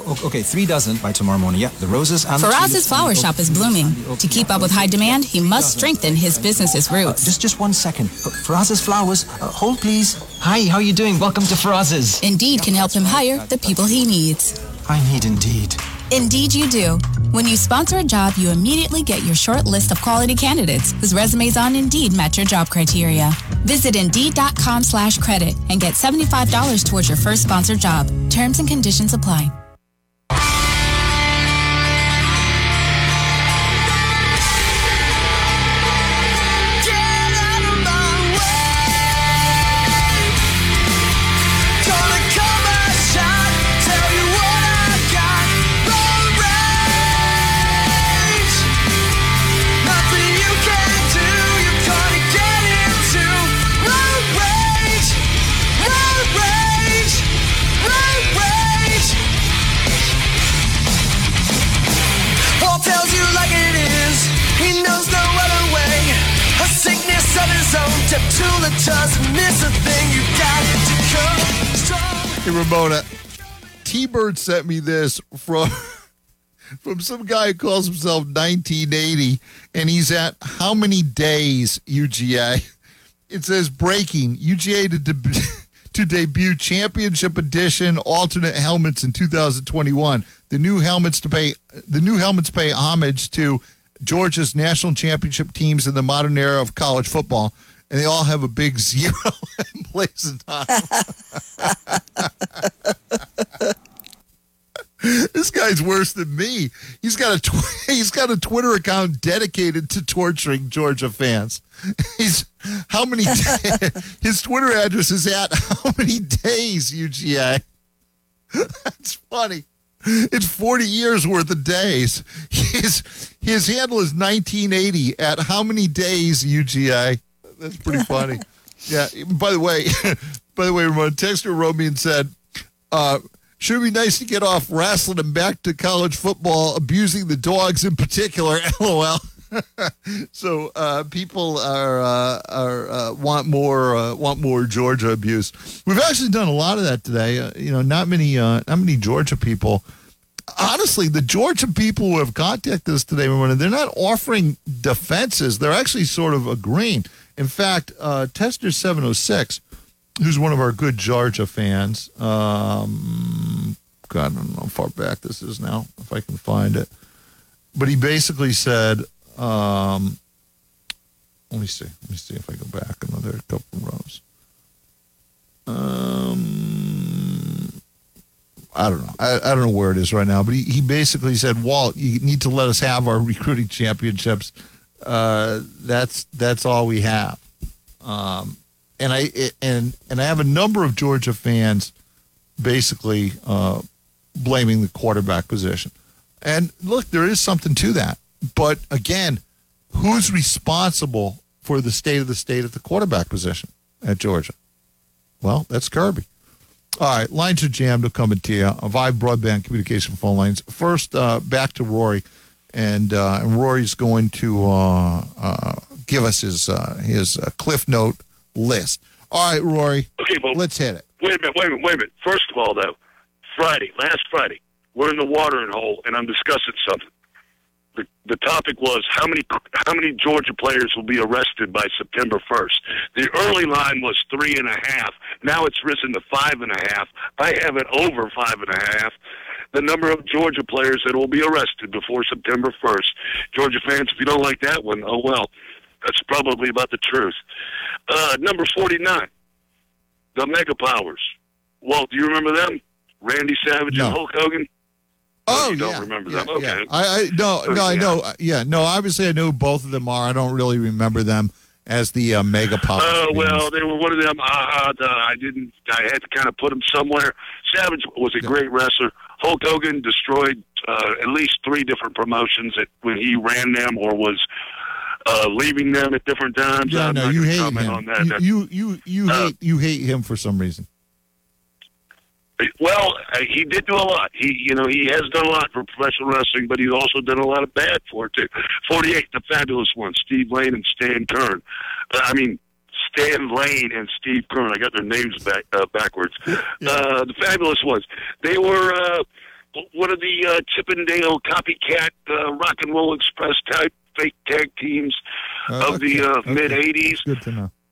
Okay, 3 dozen by tomorrow morning. Yeah, the roses and Faraz's flower shop is blooming. To keep up with high demand, he must strengthen his business's roots. Just 1 second. Faraz's flowers. Hold, please. Hi, how are you doing? Welcome to Faraz's. Indeed can help him hire the people he needs. I need Indeed. Indeed you do. When you sponsor a job, you immediately get your short list of quality candidates whose resumes on Indeed match your job criteria. Visit Indeed.com/credit and get $75 towards your first sponsored job. Terms and conditions apply. Hey, Ramona, T-Bird sent me this from some guy who calls himself 1980, and he's at how many days, UGA? It says breaking, UGA to debut championship edition alternate helmets in 2021. The new helmets pay homage to Georgia's national championship teams in the modern era of college football, and they all have a big 0 emblazoned on them. This guy's worse than me. He's got a Twitter account dedicated to torturing Georgia fans. His Twitter address is at how many days, UGA? That's funny. It's 40 years worth of days. His handle is 1980 at how many days, UGA? That's pretty funny. Yeah. By the way, Ramon, texter wrote me and said, should be nice to get off wrestling and back to college football, abusing the dogs in particular. LOL. So people want more Georgia abuse. We've actually done a lot of that today. Not many Georgia people. Honestly, the Georgia people who have contacted us today, they're not offering defenses. They're actually sort of agreeing. In fact, Tester 706, who's one of our good Georgia fans, God, I don't know how far back this is now, if I can find it. But he basically said, let me see if I go back another couple rows. I don't know. I don't know where it is right now, but he basically said, Walt, you need to let us have our recruiting championships. That's all we have. And I have a number of Georgia fans basically blaming the quarterback position. And look, there is something to that. But again, who's responsible for the state at the quarterback position at Georgia? Well, that's Kirby. All right, lines are jammed. We'll come to you. Vive broadband communication phone lines. First, back to Rory, and Rory's going to give us his Cliff Note list. All right, Rory. Okay, well, let's hit it. Wait a minute. First of all, though, last Friday, we're in the watering hole, and I'm discussing something. The topic was how many Georgia players will be arrested by September 1st. The early line was 3.5. Now it's risen to 5.5. I have it over 5.5. The number of Georgia players that will be arrested before September 1st. Georgia fans, if you don't like that one, oh well, that's probably about the truth. Number 49, the Mega Powers. Walt, do you remember them? Randy Savage and Hulk Hogan? Oh, you don't remember them? Okay. I know. Yeah, no. Obviously, I know who both of them are. I don't really remember them as the Mega Powers. Oh well, they were one of them. I had to kind of put them somewhere. Savage was a great wrestler. Hulk Hogan destroyed at least 3 different promotions when he ran them or was leaving them at different times. Yeah, no, you hate him. On that. You hate him for some reason. Well, he did do a lot. He has done a lot for professional wrestling, but he's also done a lot of bad for it too. 48, the fabulous one, Steve Lane and Stan Kern. Stan Lane and Steve Kern. I got their names backwards. The fabulous ones. They were one of the Chippendale copycat rock and roll express type fake tag teams of the mid-'80s. Good to know.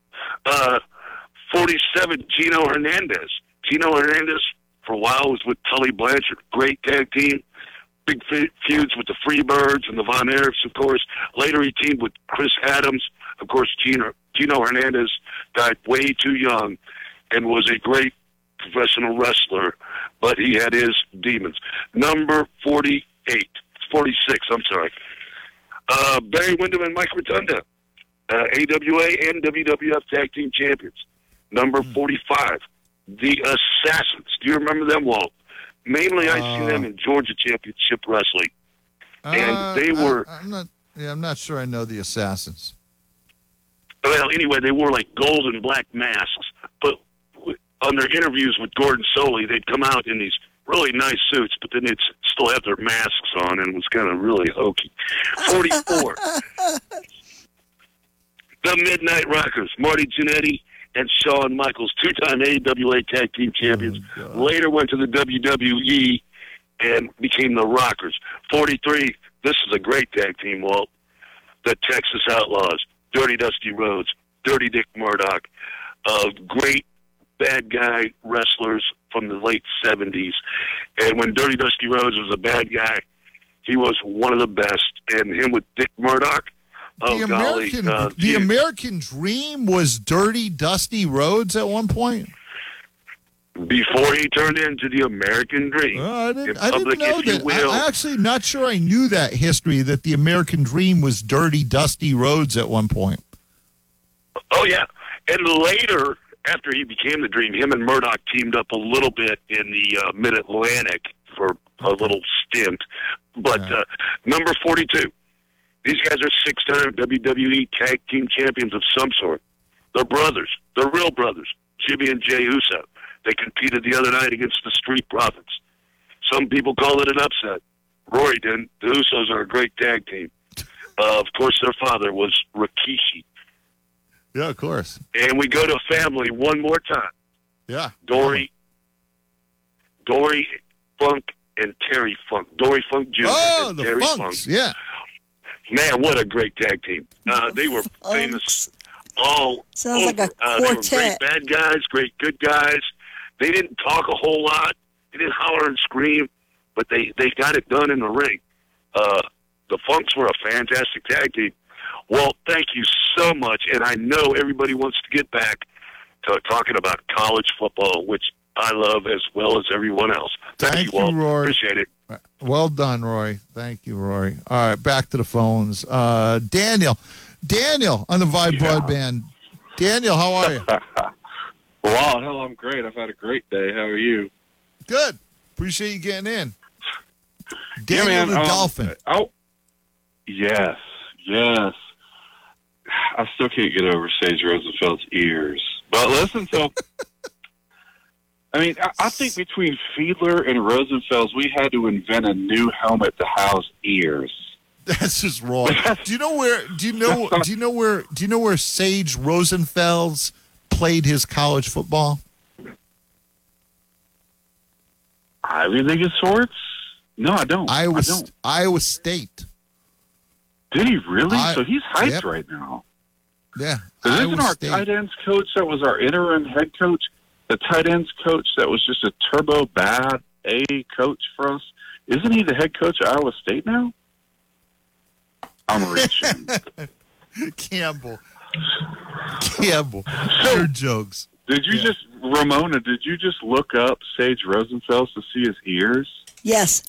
47, Gino Hernandez. Gino Hernandez, for a while, was with Tully Blanchard. Great tag team. Big feuds with the Freebirds and the Von Erichs, of course. Later, he teamed with Chris Adams. Of course, Gino Hernandez died way too young and was a great professional wrestler, but he had his demons. Number 46, I'm sorry. Barry Windham and Mike Rotunda, AWA and WWF Tag Team Champions. Number 45, the Assassins. Do you remember them, Walt? Mainly, I see them in Georgia Championship Wrestling. And they were... I'm not sure I know the Assassins. Well, anyway, they wore like gold and black masks, but on their interviews with Gordon Soley, they'd come out in these really nice suits, but then they'd still have their masks on, and it was kind of really hokey. 44. The Midnight Rockers, Marty Jannetty and Shawn Michaels, two-time AWA Tag Team Champions. Later went to the WWE and became the Rockers. 43, this is a great tag team, Walt. The Texas Outlaws, Dirty Dusty Rhodes, Dirty Dick Murdoch, great bad guy wrestlers from the late 70s. And when Dirty Dusty Rhodes was a bad guy, he was one of the best. And him with Dick Murdoch, the American Dream was Dirty Dusty Rhodes at one point? Before he turned into the American Dream. I didn't know that. I'm actually not sure I knew that history, that the American Dream was Dirty Dusty Rhodes at one point. Oh, yeah. And later, after he became the Dream, him and Murdoch teamed up a little bit in the Mid-Atlantic for a little stint. But number 42, these guys are six-time WWE Tag Team Champions of some sort. They're brothers. They're real brothers, Jimmy and Jay Uso. They competed the other night against the Street Profits. Some people call it an upset. Rory didn't. The Usos are a great tag team. Of course, their father was Rikishi. Yeah, of course. And we go to family one more time. Yeah. Dory Funk and Terry Funk. Dory Funk Jr. and the Terry Funks. Funk. Yeah. Man, what a great tag team. They were famous all Sounds over. like a They were quartet. great bad guys, great good guys. They didn't talk a whole lot. They didn't holler and scream, but they got it done in the ring. The Funks were a fantastic tag team. Well, thank you so much, and I know everybody wants to get back to talking about college football, which I love as well as everyone else. Thank you, Walt. Rory. Appreciate it. Well done, Roy. Thank you, Rory. All right, back to the phones. Daniel on the Vibe Broadband. Daniel, how are you? Wow, hell, I'm great. I've had a great day. How are you? Good. Appreciate you getting in. Yeah, Daniel man, the Dolphin. Yes. I still can't get over Sage Rosenfeld's ears. But listen, so, I mean, I think between Fiedler and Rosenfeld's, we had to invent a new helmet to house ears. That's just wrong. Do you know where Sage Rosenfeld's played his college football? Ivy League of sorts? No, I don't. Iowa State. Did he really? So he's hyped Yep. right now. Yeah. Isn't our tight ends coach that was our interim head coach, the tight ends coach that was just a turbo bad A coach for us? Isn't he the head coach at Iowa State now? I'm reaching. Campbell. Your jokes. Did you Ramona, did you just look up Sage Rosenfeld to see his ears? Yes.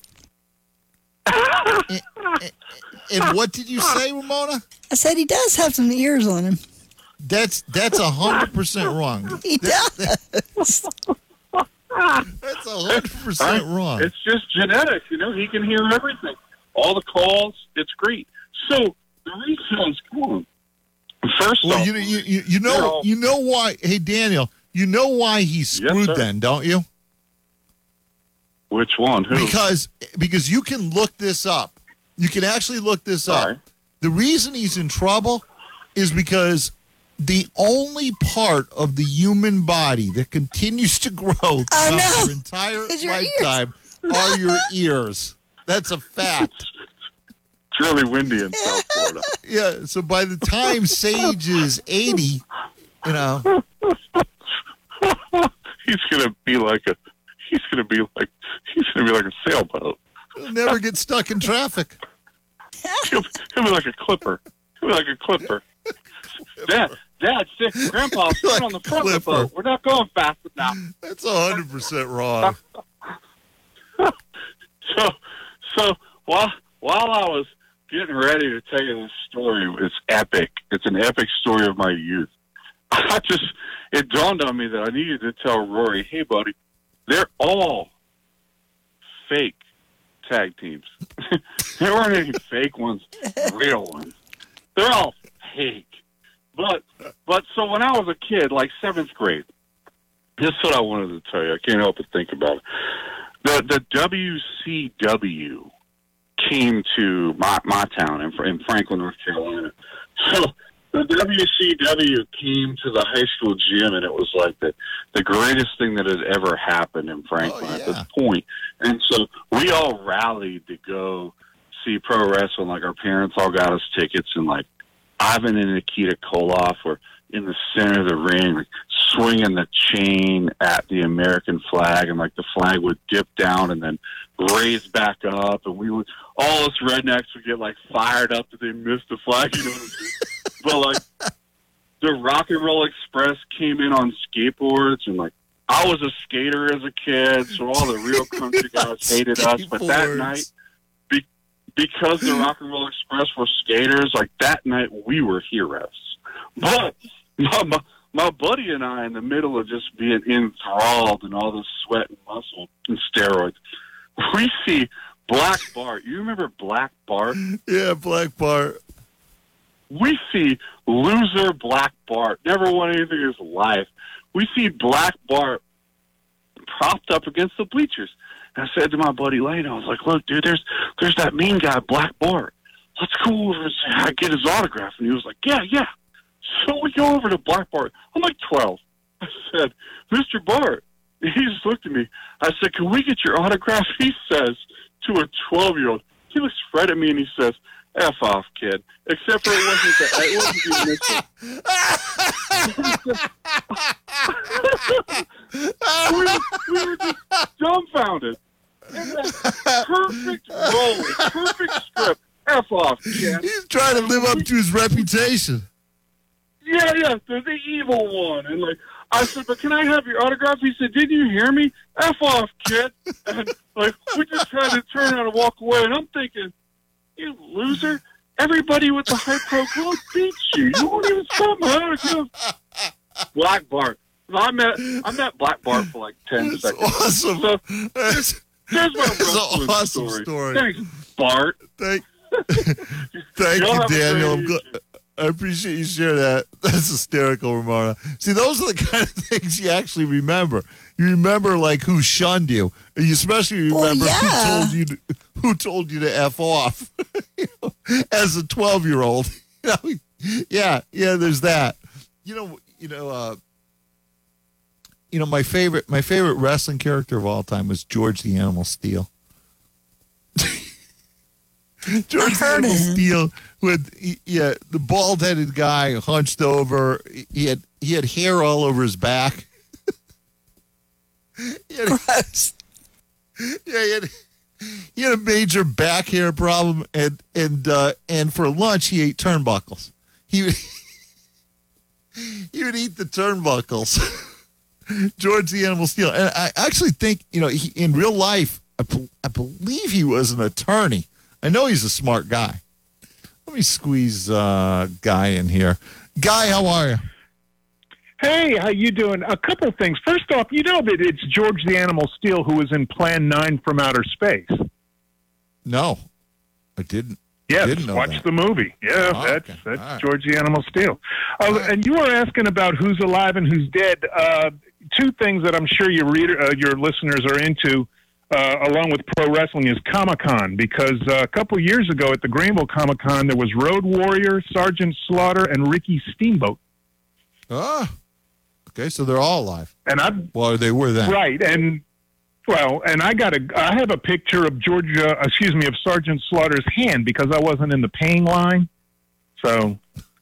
And what did you say, Ramona? I said he does have some ears on him. That's 100% wrong. He does. That's 100% wrong. It's just genetics, he can hear everything. All the calls, it's great. So the reason is cool. First Well, off, you know why? Hey, Daniel, you know why he's screwed sir. then, don't you? which one? Who? Because you can look this up. You can actually look this up. Right. The reason he's in trouble is because the only part of the human body that continues to grow throughout your entire It's your lifetime are your ears. That's a fact. It's really windy in South Florida. Yeah, so by the time Sage is 80, you know, He's gonna be like a sailboat. he'll never get stuck in traffic. He'll be like a clipper. Dad, sit, Grandpa, sit Like on the front of the clipper. boat. We're not going fast enough. That's 100% wrong. So while I was getting ready to tell you this story, it's epic. It's an epic story of my youth. It dawned on me that I needed to tell Rory, hey, buddy, they're all fake tag teams. There weren't any fake ones, real ones. They're all fake. But so when I was a kid, like 7th grade, this is what I wanted to tell you. I can't help but think about it. The WCW came to my town in Franklin, North Carolina. So the WCW came to the high school gym, and it was like the greatest thing that had ever happened in Franklin at this point. And so we all rallied to go see pro wrestling. Like, our parents all got us tickets, and like Ivan and Nikita Koloff were in the center of the ring, like swinging the chain at the American flag, and like the flag would dip down and then raise back up, and all us rednecks would get like fired up that they missed the flag, you know. But like the Rock and Roll Express came in on skateboards, and like I was a skater as a kid, so all the real country guys hated us. But that night, because the Rock and Roll Express were skaters, like that night we were heroes. But my buddy and I, in the middle of just being enthralled in all this sweat and muscle and steroids, we see Black Bart. You remember Black Bart? Yeah, Black Bart. We see loser Black Bart, never won anything in his life. We see Black Bart propped up against the bleachers. And I said to my buddy Lane, I was like, look, dude, there's that mean guy, Black Bart. Let's go over and say, get his autograph. And he was like, yeah. So we go over to Black Bart. I'm like 12. I said, Mr. Bart. He just looked at me. I said, can we get your autograph? He says to a 12-year-old. He looks right at me and he says, F off, kid. Except for it wasn't the we were just dumbfounded. And that perfect role, perfect script. F off, kid. He's trying to live up to his reputation. Yeah, the evil one. And like, I said, but can I have your autograph? He said, didn't you hear me? F off, kid. And like, we just had to turn around and walk away. And I'm thinking, you loser. Everybody with the high pro clothes beats you. You won't even stop my autograph. Black Bart. I met Black Bart for like 10 seconds. Awesome. So, That's there's my an awesome story. story. Thanks, Bart. Thank you, Daniel. I appreciate you sharing that. That's hysterical, Ramona. See, those are the kind of things you actually remember. You remember like who shunned you. You especially remember who told you to F off. As a 12-year-old. Yeah, there's that. My favorite wrestling character of all time was George the Animal Steel. George the Animal Steel, the bald-headed guy hunched over. He had hair all over his back. Gross. He had a major back hair problem, and for lunch he ate turnbuckles. He would eat the turnbuckles. George the Animal Steel, and I actually think in real life, I believe he was an attorney. I know he's a smart guy. Let me squeeze Guy in here. Guy, how are you? Hey, how you doing? A couple of things. First off, you know that it's George the Animal Steel who was in Plan 9 from Outer Space. No, I didn't. Yes, didn't know watch that. the movie. Yeah, that's right. George the Animal Steel. And you were asking about who's alive and who's dead. Two things that I'm sure your listeners are into, along with pro wrestling, is Comic-Con, because a couple years ago at the Greenville Comic-Con, there was Road Warrior, Sergeant Slaughter, and Ricky Steamboat. Ah, okay, so they're all alive. And Well, they were then. Right, and Well, and I have a picture of of Sergeant Slaughter's hand because I wasn't in the paying line. So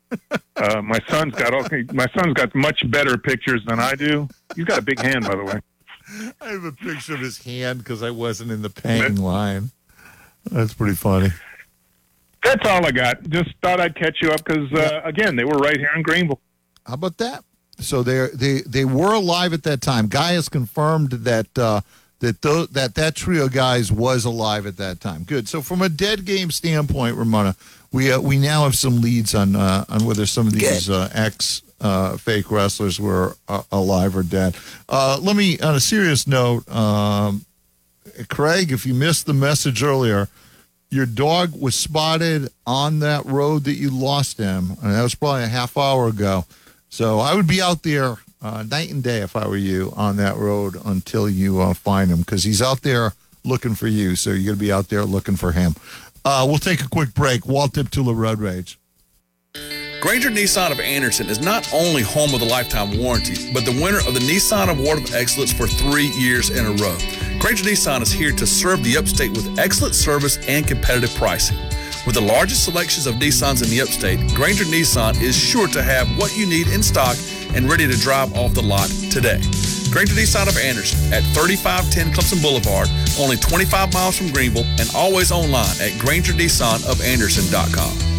my son's got much better pictures than I do. He's got a big hand, by the way. I have a picture of his hand because I wasn't in the paying line. That's pretty funny. That's all I got. Just thought I'd catch you up because, again, they were right here in Greenville. How about that? So they were alive at that time. Guy has confirmed that that trio of guys was alive at that time. Good. So from a dead game standpoint, Ramona, we now have some leads on whether some of these fake wrestlers were alive or dead. Let me, on a serious note, Craig, if you missed the message earlier, your dog was spotted on that road that you lost him, and that was probably a half hour ago. So I would be out there night and day if I were you on that road until you find him, because he's out there looking for you. So you're going to be out there looking for him. We'll take a quick break. Walt Deptula, Road Rage. Granger Nissan of Anderson is not only home of the lifetime warranty, but the winner of the Nissan Award of Excellence for 3 years in a row. Granger Nissan is here to serve the upstate with excellent service and competitive pricing. With the largest selections of Nissans in the upstate, Granger Nissan is sure to have what you need in stock and ready to drive off the lot today. Granger Nissan of Anderson at 3510 Clemson Boulevard, only 25 miles from Greenville, and always online at GrangerNissanofAnderson.com.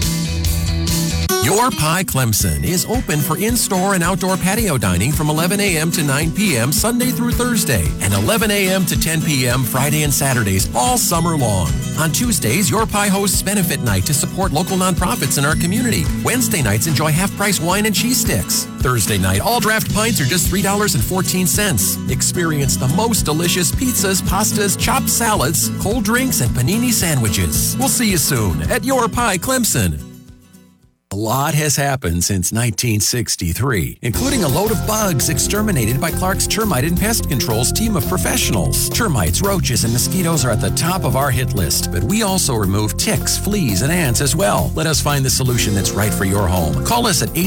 Your Pie Clemson is open for in-store and outdoor patio dining from 11 a.m. to 9 p.m. Sunday through Thursday and 11 a.m. to 10 p.m. Friday and Saturdays all summer long. On Tuesdays, Your Pie hosts Benefit Night to support local nonprofits in our community. Wednesday nights enjoy half-price wine and cheese sticks. Thursday night, all draft pints are just $3.14. Experience the most delicious pizzas, pastas, chopped salads, cold drinks, and panini sandwiches. We'll see you soon at Your Pie Clemson. A lot has happened since 1963, including a load of bugs exterminated by Clark's Termite and Pest Control's team of professionals. Termites, roaches, and mosquitoes are at the top of our hit list, but we also remove ticks, fleas, and ants as well. Let us find the solution that's right for your home. Call us at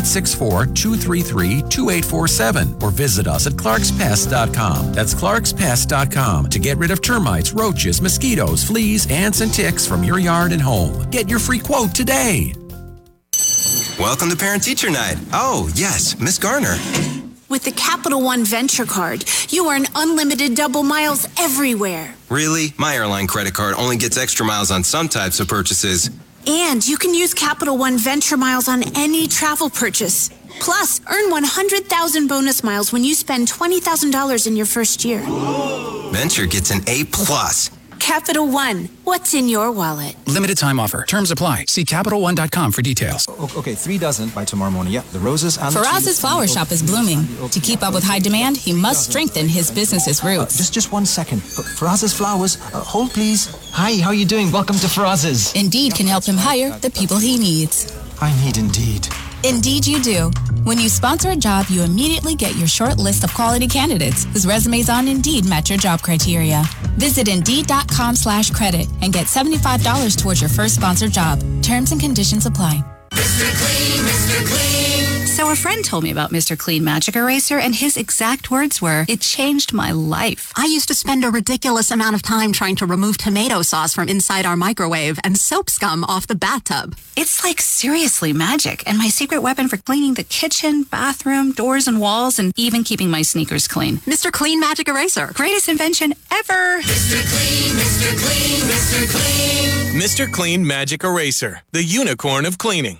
864-233-2847 or visit us at clarkspest.com. That's clarkspest.com to get rid of termites, roaches, mosquitoes, fleas, ants, and ticks from your yard and home. Get your free quote today. Welcome to Parent Teacher Night. Oh, yes, Miss Garner. With the Capital One Venture Card, you earn unlimited double miles everywhere. Really? My airline credit card only gets extra miles on some types of purchases. And you can use Capital One Venture Miles on any travel purchase. Plus, earn 100,000 bonus miles when you spend $20,000 in your first year. Venture gets an A+. Capital One. What's in your wallet? Limited time offer. Terms apply. See CapitalOne.com for details. Okay, 3 dozen by tomorrow morning. Yeah, the roses and Faraz's flower shop is blooming. To keep up with high demand, he must strengthen his business's roots. Just 1 second. Faraz's flowers. Hold, please. Hi, how are you doing? Welcome to Faraz's. Indeed can help him hire the people he needs. I need Indeed. Indeed you do. When you sponsor a job, you immediately get your short list of quality candidates whose resumes on Indeed match your job criteria. Visit Indeed.com/credit and get $75 towards your first sponsored job. Terms and conditions apply. Mr. Clean, Mr. Clean. So a friend told me about Mr. Clean Magic Eraser, and his exact words were, "It changed my life." I used to spend a ridiculous amount of time trying to remove tomato sauce from inside our microwave and soap scum off the bathtub. It's like seriously magic, and my secret weapon for cleaning the kitchen, bathroom, doors, and walls, and even keeping my sneakers clean. Mr. Clean Magic Eraser. Greatest invention ever. Mr. Clean, Mr. Clean, Mr. Clean. Mr. Clean Magic Eraser, the unicorn of cleaning.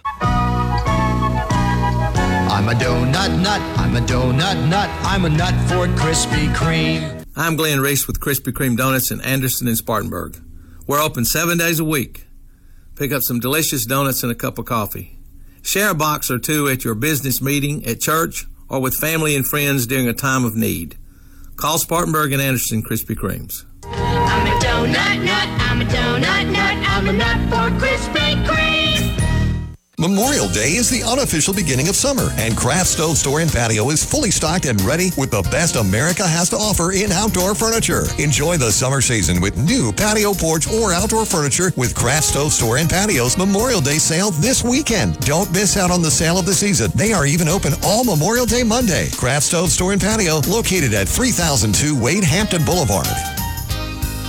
I'm a donut nut, I'm a donut nut, I'm a nut for Krispy Kreme. I'm Glenn Reese with Krispy Kreme Donuts in Anderson and Spartanburg. We're open 7 days a week. Pick up some delicious donuts and a cup of coffee. Share a box or two at your business meeting, at church, or with family and friends during a time of need. Call Spartanburg and Anderson Krispy Kremes. I'm a donut nut, I'm a donut nut, I'm a nut for Krispy Kreme. Memorial Day is the unofficial beginning of summer, and Craft Stove Store and Patio is fully stocked and ready with the best America has to offer in outdoor furniture. Enjoy the summer season with new patio, porch, or outdoor furniture with Craft Stove Store and Patio's Memorial Day sale this weekend. Don't miss out on the sale of the season. They are even open all Memorial Day Monday. Craft Stove Store and Patio, located at 3002 Wade Hampton Boulevard.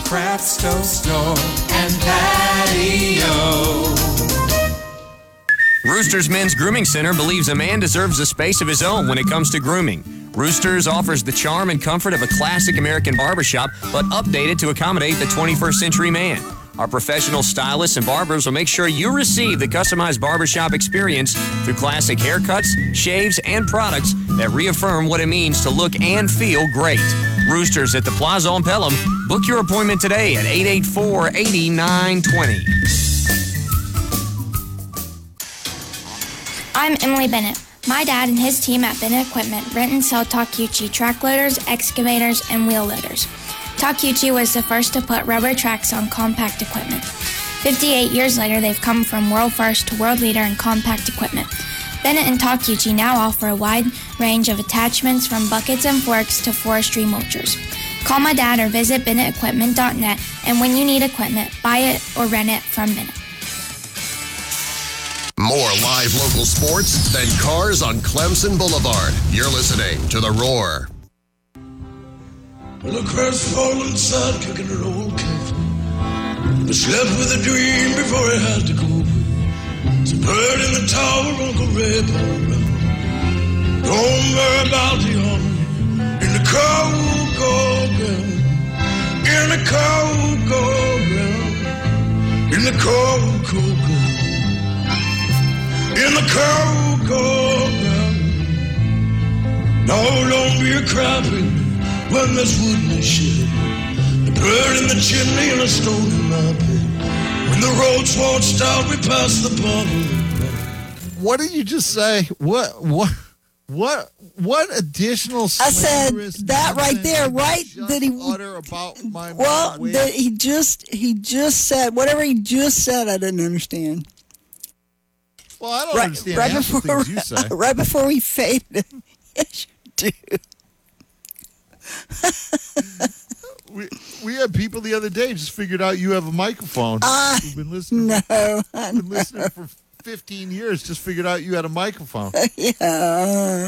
Craft Store and Patio. Roosters Men's Grooming Center believes a man deserves a space of his own when it comes to grooming. Roosters offers the charm and comfort of a classic American barbershop, but updated to accommodate the 21st century man. Our professional stylists and barbers will make sure you receive the customized barbershop experience through classic haircuts, shaves, and products that reaffirm what it means to look and feel great. Roosters at the Plaza on Pelham. Book your appointment today at 884-8920. I'm Emily Bennett. My dad and his team at Bennett Equipment rent and sell Takeuchi track loaders, excavators, and wheel loaders. Takeuchi was the first to put rubber tracks on compact equipment. 58 years later, they've come from world first to world leader in compact equipment. Bennett and Takeuchi now offer a wide range of attachments from buckets and forks to forestry mulchers. Call my dad or visit BennettEquipment.net, and when you need equipment, buy it or rent it from Bennett. More live local sports than cars on Clemson Boulevard. You're listening to The Roar. Well, a crestfallen son kicking an old cafe. I slept with a dream before I had to go. It's a bird in the tower, Uncle Red Ball. Don't worry about the army. In the Cowgo ground. In the Cowgo ground. In the Cowgo ground. In the Cowgo ground. No, don't be a crapping when there's wood in the shed. A bird in the chimney and a stone in my bed. When the road's washed out, we pass the bottle. What did you just say? What additional? I said that right there, right? That he utter about my that he just said whatever he just said. I didn't understand. Well, I don't understand half the things you say. Right before we faded. Yes, you do. We had people the other day just figured out you have a microphone. We've been listening. Been listening for 15 years. Just figured out you had a microphone. Yeah.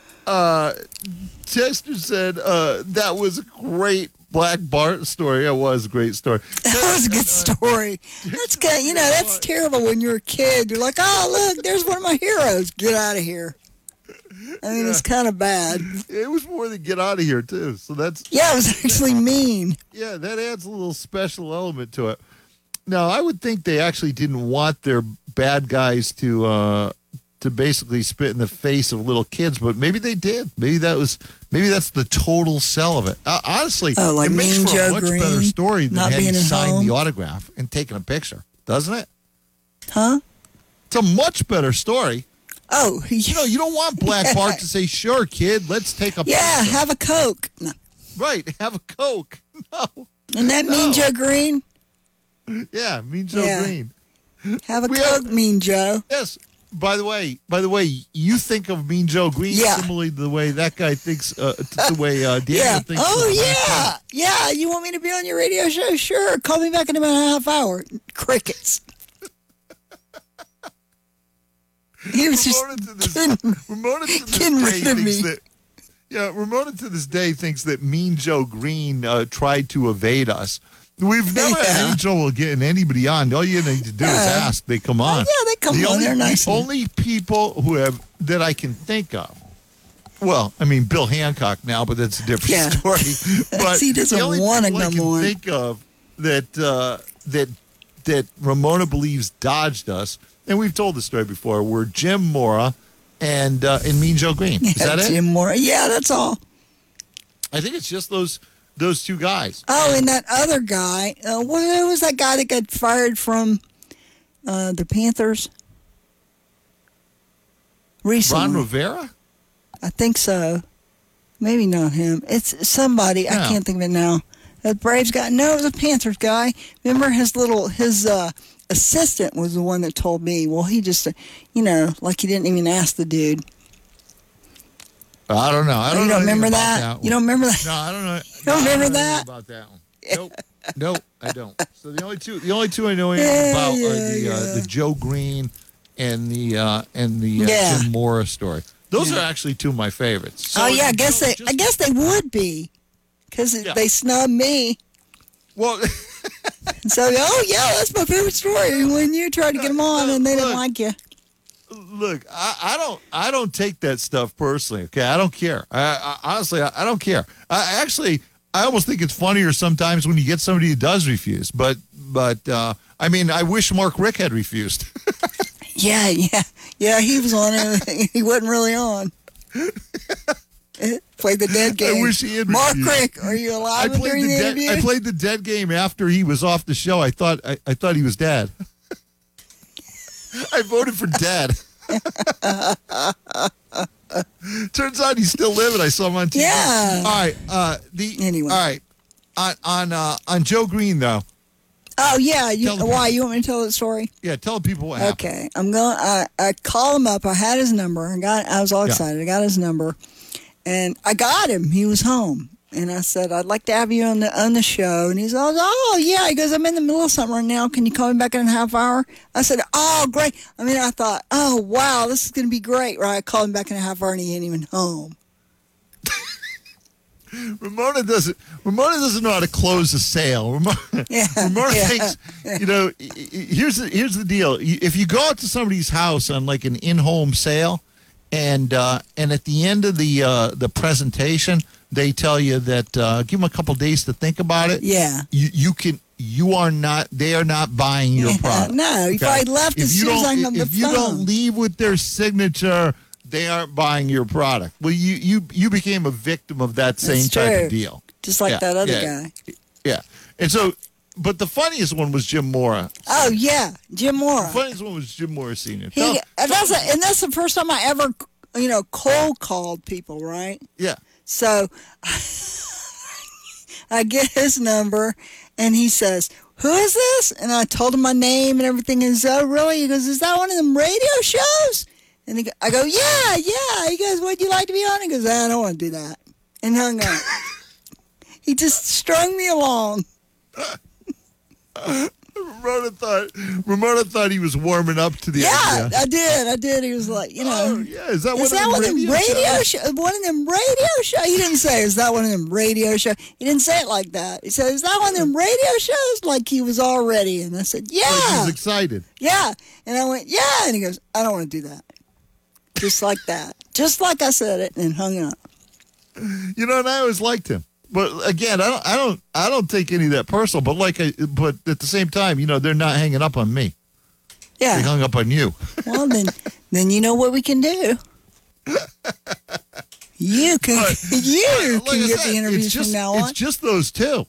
Chester said that was a great Black Bart story. It was a great story. That was a good story. That's good. You know, that's terrible when you're a kid. You're like, oh, look, there's one of my heroes. Get out of here. I mean, it's kind of bad. It was more than get out of here, too. So that's... Yeah, it was actually mean. Yeah, that adds a little special element to it. Now, I would think they actually didn't want their bad guys to basically spit in the face of little kids, but maybe they did. Maybe that's the total sell of it. Honestly, like it makes for a much Green, better story than having to sign home. the autograph and taking a picture, doesn't it? Huh? It's a much better story. Oh, you don't want Black Bart to say, "Sure, kid, let's take a picture." Yeah, have a Coke. No. Right, have a Coke. No. And that Mean Joe Green? Yeah, Mean Joe Green. Have a Coke, Mean Joe. Yes. By the way, you think of Mean Joe Green similarly to the way that guy thinks, the way Daniel thinks. Oh, yeah. Yeah, you want me to be on your radio show? Sure. Call me back in about a half hour. Crickets. He was Ramona to this day thinks that Mean Joe Green tried to evade us. We've never had any trouble getting anybody on. All you need to do is ask. They come on. Yeah, they come on. They're nice. The only people that I can think of. Well, I mean, Bill Hancock now, but that's a different story. But he doesn't want to come on. The only people I can think of that Ramona believes dodged us, and we've told the story before, were Jim Mora and Mean Joe Green. Is that it? Jim Mora. Yeah, that's all. I think it's just those two guys. Oh, and that other guy. What was that guy that got fired from the Panthers recently? Ron Rivera? I think so. Maybe not him. It's somebody. I can't think of it now. The Braves guy. No, it was a Panthers guy. Remember his assistant was the one that told me. Well, he just, like he didn't even ask the dude. I don't know. You don't remember that? You don't remember that? No, I don't know. You don't remember that? About that one. Nope, I don't. So the only two I know about are the Joe Green and the Jim Mora story. Those are actually two of my favorites. So I guess they would be because they snubbed me. Well, so, that's my favorite story. When you tried to get them on and they didn't like you. Look, I don't take that stuff personally. Okay, I don't care. I honestly, I don't care. I almost think it's funnier sometimes when you get somebody who does refuse. But I mean, I wish Mark Rick had refused. Yeah. He was on it. He wasn't really on. Played the dead game. I wish he had Mark refused. Rick, are you alive during the interview? I played the dead game after he was off the show. I thought he was dead. I voted for dead. Turns out he's still living. I saw him on TV. Yeah. All right. Anyway. All right. On Joe Green though. Oh yeah. Why you want me to tell the story? Yeah. Tell people what happened. Okay. I'm going. I called him up. I had his number. I was all excited. I got his number, and I got him. He was home. And I said, I'd like to have you on the show. And he's all, oh, yeah. He goes, I'm in the middle of something right now. Can you call me back in a half hour? I said, oh, great. I mean, I thought, oh, wow, this is going to be great. Right? I called him back in a half hour and he ain't even home. Ramona doesn't know how to close a sale. Ramona thinks, here's the deal. If you go out to somebody's house on like an in-home sale and at the end of the presentation, they tell you that give them a couple days to think about it. Yeah. They are not buying your product. No, if I left as soon as I hung up the phone. If you don't leave with their signature, they aren't buying your product. Well, you became a victim of that same type of deal. Just like that other guy. Yeah. And so, but the funniest one was Jim Mora. Oh, yeah, Jim Mora. The funniest one was Jim Mora Sr. That's the first time I ever, cold called people, right? Yeah. So I get his number, and he says, who is this? And I told him my name and everything. And so, really? He goes, is that one of them radio shows? And I go, yeah. He goes, would you like to be on? He goes, I don't want to do that. And hung up. He just strung me along. Ramona thought he was warming up to the idea. Yeah, I did. He was like, Oh, yeah. Is that one of them radio shows? One of them radio shows? He didn't say, is that one of them radio shows? He didn't say it like that. He said, is that one of them radio shows? Like he was all ready. And I said, yeah. Like he was excited. Yeah. And I went, yeah. And he goes, I don't want to do that. Just like that. Just like I said it and hung up. And I always liked him. But again, I don't take any of that personal. But but at the same time, they're not hanging up on me. Yeah, they hung up on you. Well, then you know what we can do. You can get the interviews from now on. It's just those two.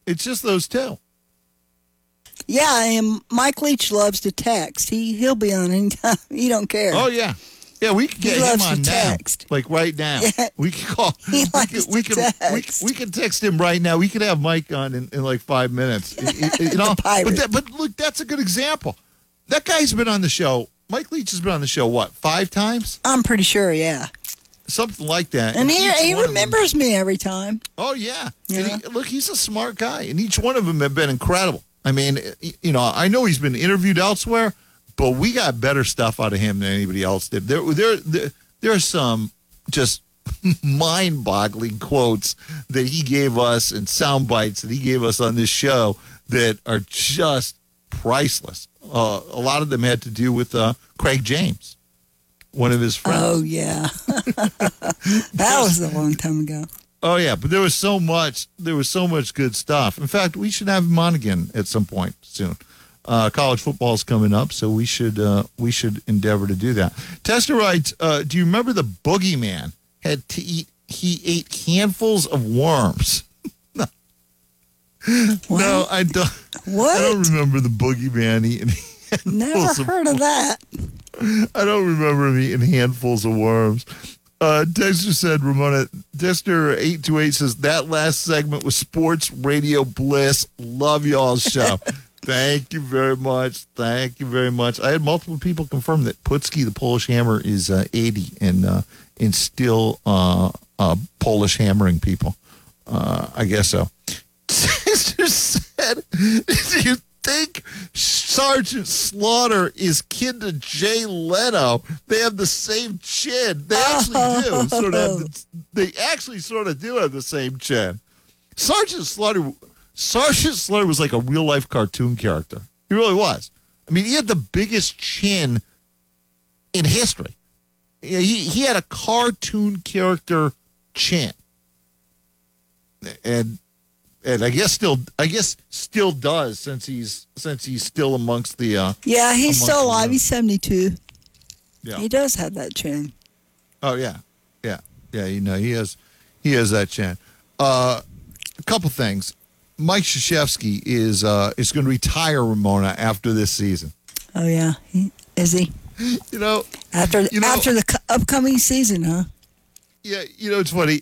Yeah, and Mike Leach loves to text. He'll be on anytime. He don't care. Oh yeah. Yeah, we can get him on text. Like right now. Yeah. We can call. We can text him right now. We could have Mike on in like 5 minutes. But look, that's a good example. That guy's been on the show. Mike Leach has been on the show, what, 5 times? I'm pretty sure, yeah. Something like that. And he remembers me every time. Oh, yeah. Look, he's a smart guy. And each one of them have been incredible. I mean, I know he's been interviewed elsewhere, but we got better stuff out of him than anybody else did. There are some just mind-boggling quotes that he gave us and sound bites that he gave us on this show that are just priceless. A lot of them had to do with Craig James, one of his friends. Oh, yeah. That was a long time ago. Oh, yeah, but there was so much good stuff. In fact, we should have him on again at some point soon. College football is coming up, so we should endeavor to do that. Tester writes, do you remember the boogeyman had to eat? He ate handfuls of worms. No, I don't. What? I don't remember the boogeyman eating. Never heard of that. I don't remember him eating handfuls of worms. Dexter said, Ramona, Dexter 828 says, that last segment was sports radio bliss. Love y'all's show. Thank you very much. I had multiple people confirm that Putski, the Polish hammer, is 80 and still Polish hammering people. I guess so. Dexter said, do you think Sergeant Slaughter is kin to Jay Leno? They have the same chin. They actually do. They actually sort of do have the same chin. Sergeant Slaughter Sergeant Slaughter was like a real-life cartoon character. He really was. I mean, he had the biggest chin in history. He had a cartoon character chin. And I guess still does since he's still amongst the yeah, he's still alive. He's 72. Yeah. He does have that chin. Oh yeah. He has that chin. A couple things. Mike Krzyzewski is going to retire, Ramona, after this season. Oh yeah, is he? After the upcoming season, huh? Yeah, it's funny.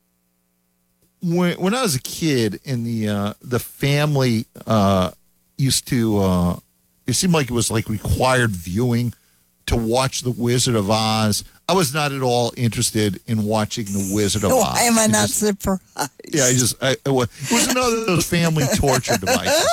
When I was a kid, and the family used to, it seemed like it was like required viewing to watch The Wizard of Oz. I was not at all interested in watching The Wizard of Oz. Why am I not surprised? Yeah, it was another of those family torture devices.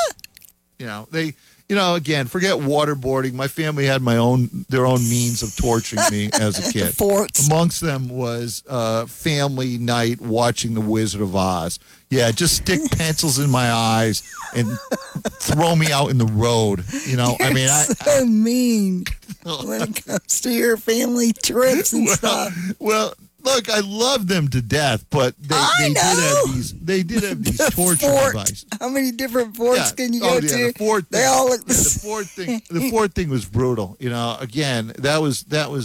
Again, forget waterboarding. My family had their own means of torturing me as a kid. Forts. Amongst them was family night watching The Wizard of Oz. Yeah, just stick pencils in my eyes and throw me out in the road. So mean when it comes to your family trips and stuff. Well, look, I love them to death, but they did have these torture devices. How many different forts can you go to? They all look the same. The fourth thing was brutal. Again, that was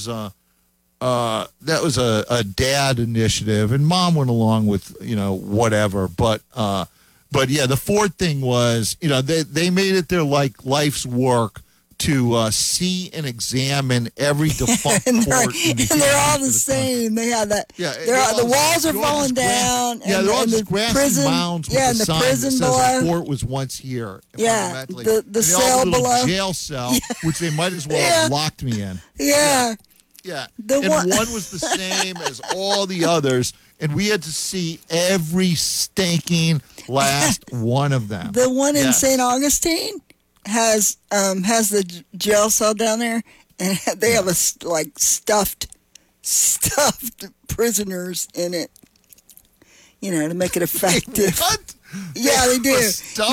a dad initiative, and mom went along with whatever. But yeah, the fourth thing was they made it their life's work to see and examine every defunct fort. And they're all the same. They have that. Yeah, the walls are falling down. Yeah, they're all just grassy mounds with a sign that says below. The fort was once here. Yeah, the cell below. Jail cell, which they might as well have locked me in. Yeah. Yeah. One was the same as all the others, and we had to see every stinking last one of them. The one in St. Augustine has the jail cell down there, and they have stuffed prisoners in it, to make it effective. What? Yeah, they do.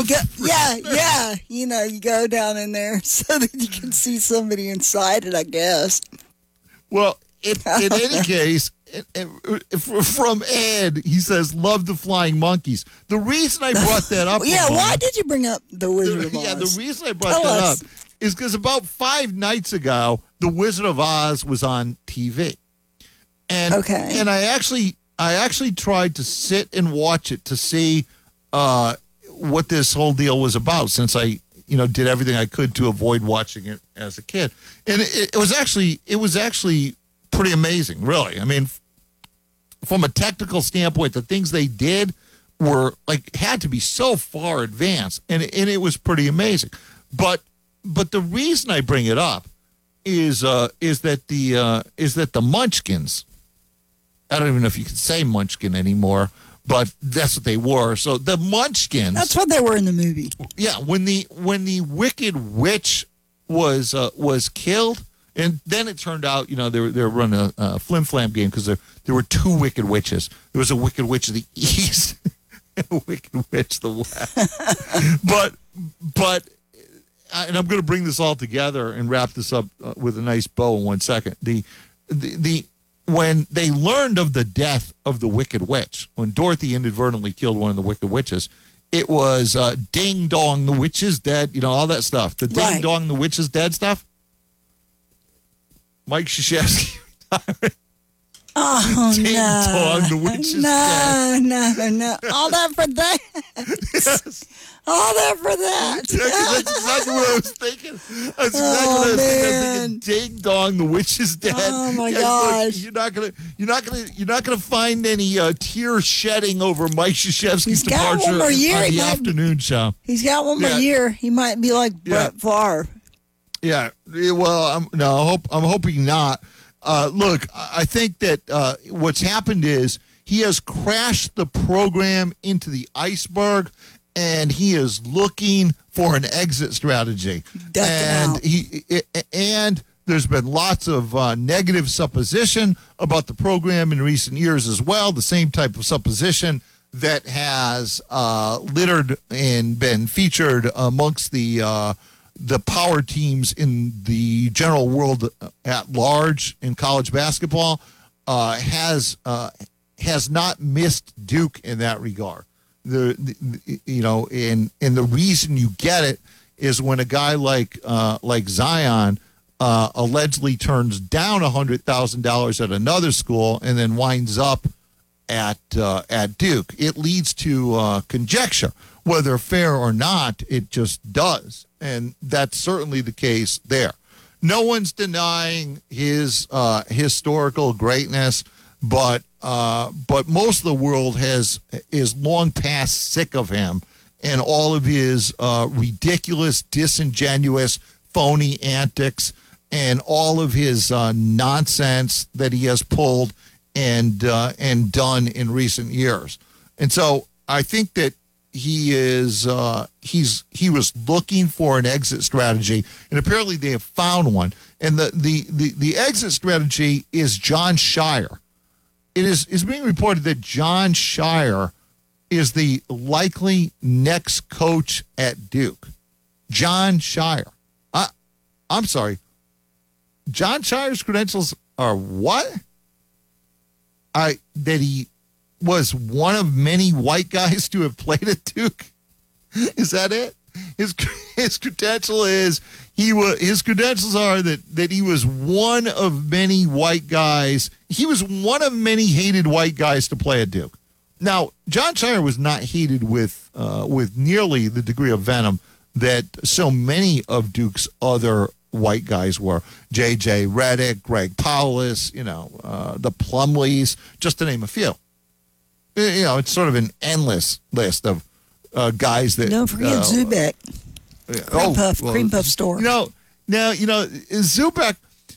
You go down in there so that you can see somebody inside it, I guess. Well, in any case, from Ed, he says, love the flying monkeys. The reason I brought that up... why did you bring up The Wizard of Oz? Yeah, the reason I brought that up is because about 5 nights ago, The Wizard of Oz was on TV. And I actually tried to sit and watch it to see what this whole deal was about, since I did everything I could to avoid watching it as a kid. And it was actually pretty amazing, really. I mean, from a technical standpoint, the things they did were had to be so far advanced, and it was pretty amazing. But the reason I bring it up is that the Munchkins, I don't even know if you can say Munchkin anymore, but that's what they were. So the Munchkins. That's what they were in the movie. Yeah, when the Wicked Witch was killed, and then it turned out they were running a flim flam game because there were 2 Wicked Witches. There was a Wicked Witch of the East and a Wicked Witch of the West. but and I'm going to bring this all together and wrap this up with a nice bow in 1 second. The when they learned of the death of the Wicked Witch, when Dorothy inadvertently killed one of the Wicked Witches, it was ding dong, the witch is dead, all that stuff. The ding dong, the witch is dead stuff. Mike Krzyzewski. Oh, ding dong, the witch is dead. No. All that for that. Yes. All that for that. That's exactly what I was thinking. That's exactly what I was thinking. I was thinking, ding dong, the witch is dead. Oh my gosh! Look, you're not gonna find any tear shedding over Mike Krzyzewski's departure on the afternoon show. He's got one more year. He might be like Brett Favre. Yeah. Well, I'm hoping not. Look, I think that what's happened is he has crashed the program into the iceberg, and he is looking for an exit strategy. And there's been lots of negative supposition about the program in recent years as well. The same type of supposition that has littered and been featured amongst the power teams in the general world at large in college basketball, has not missed Duke in that regard. And the reason you get it is when a guy like Zion allegedly turns down $100,000 at another school and then winds up at Duke. It leads to conjecture, whether fair or not. It just does, and that's certainly the case there. No one's denying his historical greatness, but most of the world is long past sick of him and all of his ridiculous, disingenuous, phony antics and all of his nonsense that he has pulled and done in recent years. And so I think that he was looking for an exit strategy, and apparently they have found one. And the exit strategy is Jon Scheyer. It is being reported that Jon Scheyer is the likely next coach at Duke. Jon Scheyer. I'm sorry. Jon Scheyer's credentials are what? That he was one of many white guys to have played at Duke. Is that it? His credential is his credentials are that he was one of many white guys. He was one of many hated white guys to play at Duke. Now, Jon Scheyer was not hated with nearly the degree of venom that so many of Duke's other white guys were. J.J. Redick, Greg Paulus, the Plumlees, just to name a few. It's sort of an endless list of guys that. Don't forget Zubek. Cream Puff store. Zubek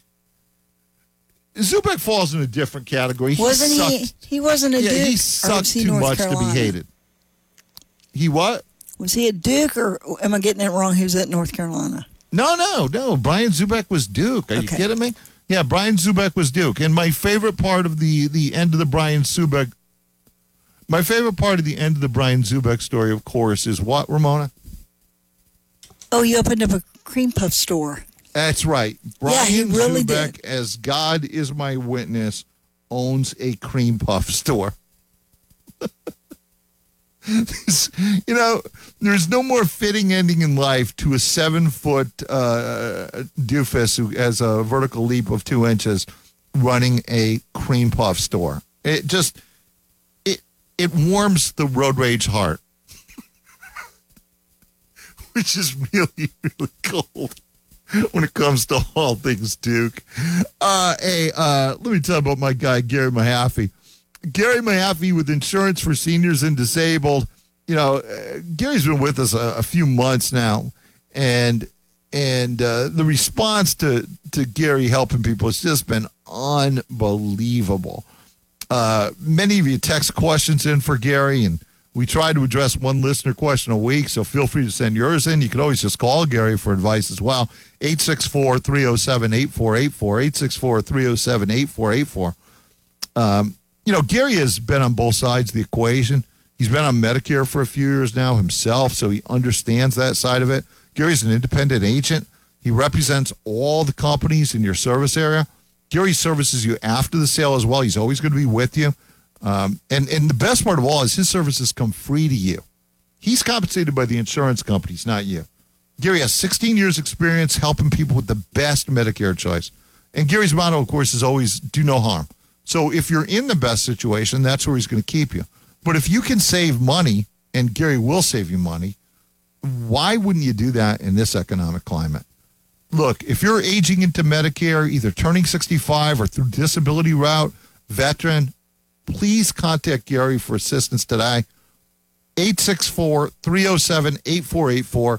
falls in a different category. Wasn't he? He wasn't a Duke. He sucked too much to be hated. He what? Was he at Duke, or am I getting it wrong? He was at North Carolina. No. Brian Zubek was Duke. Are you kidding me? Yeah, Brian Zubek was Duke. And my favorite part of the end of the Brian Zubek. My favorite part of the end of the Brian Zubek story, of course, is what, Ramona? Oh, you opened up a cream puff store. That's right. Brian he really Zubek, did. as God is my witness, owns a cream puff store. There's no more fitting ending in life to a 7-foot doofus who has a vertical leap of 2 inches running a cream puff store. It warms the road rage heart, which is really, really cold when it comes to all things Duke. Let me tell you about my guy, Gary Mahaffey. Gary Mahaffey with Insurance for Seniors and Disabled. Gary's been with us a few months now, and the response to Gary helping people has just been unbelievable. Many of you text questions in for Gary, and we try to address one listener question a week, so feel free to send yours in. You can always just call Gary for advice as well. 864-307-8484, 864-307-8484. Gary has been on both sides of the equation. He's been on Medicare for a few years now himself, so he understands that side of it. Gary's an independent agent. He represents all the companies in your service area. Gary services you after the sale as well. He's always going to be with you. And the best part of all is his services come free to you. He's compensated by the insurance companies, not you. Gary has 16 years experience helping people with the best Medicare choice. And Gary's motto, of course, is always do no harm. So if you're in the best situation, that's where he's going to keep you. But if you can save money, and Gary will save you money, why wouldn't you do that in this economic climate? Look, if you're aging into Medicare, either turning 65 or through disability route, veteran, please contact Gary for assistance today. 864-307-8484,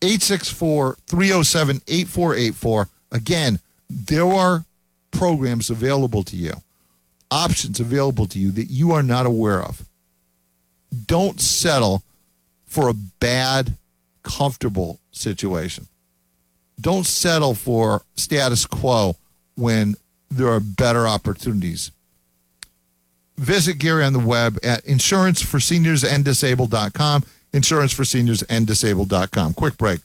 864-307-8484. Again, there are programs available to you, options available to you that you are not aware of. Don't settle for a bad, comfortable situation. Don't settle for status quo when there are better opportunities. visit Gary on the web at insuranceforseniorsanddisabled.com, insuranceforseniorsanddisabled.com. Quick break.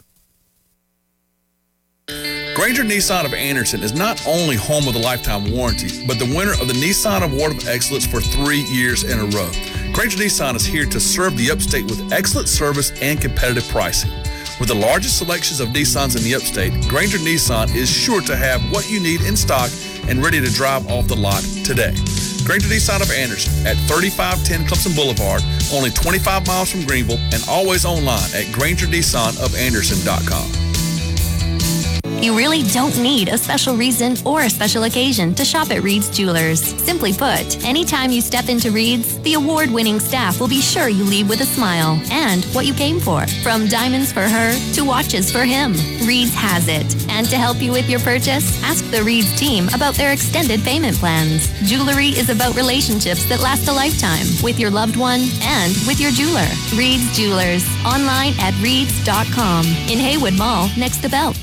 Granger Nissan of Anderson is not only home of the lifetime warranty, but the winner of the Nissan Award of Excellence for 3 years in a row. Granger Nissan is here to serve the upstate with excellent service and competitive pricing. With the largest selections of Nissans in the upstate, Granger Nissan is sure to have what you need in stock and ready to drive off the lot today. Granger Nissan of Anderson at 3510 Clemson Boulevard, only 25 miles from Greenville, and always online at GrangerNissanofAnderson.com. You really don't need a special reason or a special occasion to shop at Reed's Jewelers. Simply put, anytime you step into Reed's, the award-winning staff will be sure you leave with a smile and what you came for. From diamonds for her to watches for him, Reed's has it. And to help you with your purchase, ask the Reed's team about their extended payment plans. Jewelry is about relationships that last a lifetime with your loved one and with your jeweler. Reed's Jewelers, online at reeds.com, in Haywood Mall next to Belk.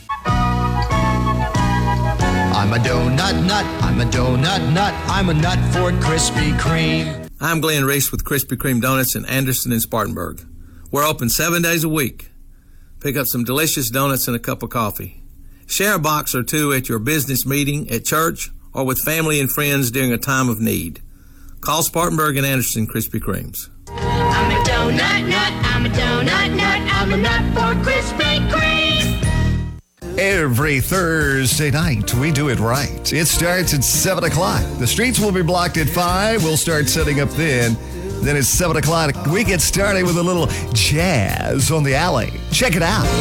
I'm a donut nut, I'm a donut nut, I'm a nut for Krispy Kreme. I'm Glenn Reese with Krispy Kreme Donuts in Anderson and Spartanburg. We're open 7 days a week. Pick up some delicious donuts and a cup of coffee. Share a box or two at your business meeting, at church, or with family and friends during a time of need. Call Spartanburg and Anderson Krispy Kremes. I'm a donut nut, I'm a donut nut, I'm a nut for Krispy Kreme. Every Thursday night, we do it right. It starts at 7 o'clock. The streets will be blocked at 5. We'll start setting up then. Then it's 7 o'clock. We get started with a little jazz on the alley. Check it out.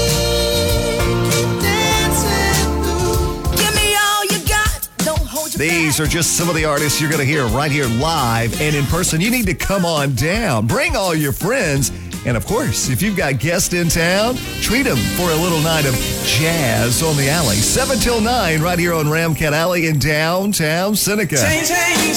These are just some of the artists you're going to hear right here live and in person. You need to come on down. Bring all your friends. And, of course, if you've got guests in town, treat them for a little night of jazz on the alley. 7 till 9 right here on Ramcat Alley in downtown Seneca. Change, change,